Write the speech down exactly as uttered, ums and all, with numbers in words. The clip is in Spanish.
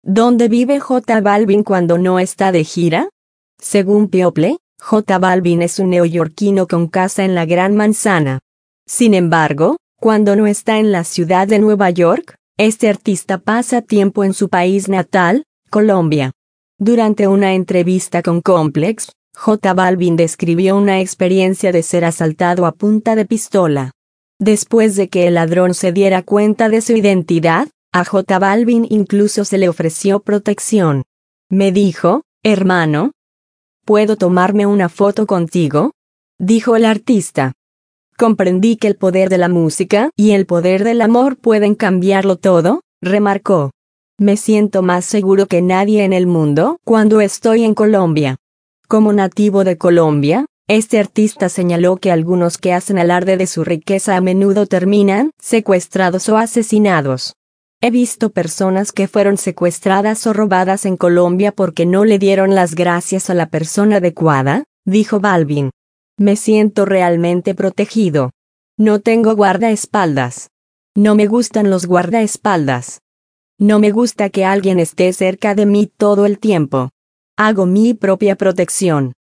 ¿Dónde vive J Balvin cuando no está de gira? Según People, J Balvin es un neoyorquino con casa en la Gran Manzana. Sin embargo, cuando no está en la ciudad de Nueva York, este artista pasa tiempo en su país natal, Colombia. Durante una entrevista con Complex, J Balvin describió una experiencia de ser asaltado a punta de pistola. Después de que el ladrón se diera cuenta de su identidad, a J Balvin incluso se le ofreció protección. Me dijo, hermano, ¿puedo tomarme una foto contigo?, dijo el artista. Comprendí que el poder de la música y el poder del amor pueden cambiarlo todo, remarcó. Me siento más seguro que nadie en el mundo cuando estoy en Colombia. Como nativo de Colombia, este artista señaló que algunos que hacen alarde de su riqueza a menudo terminan secuestrados o asesinados. He visto personas que fueron secuestradas o robadas en Colombia porque no le dieron las gracias a la persona adecuada, dijo Balvin. Me siento realmente protegido. No tengo guardaespaldas. No me gustan los guardaespaldas. No me gusta que alguien esté cerca de mí todo el tiempo. Hago mi propia protección.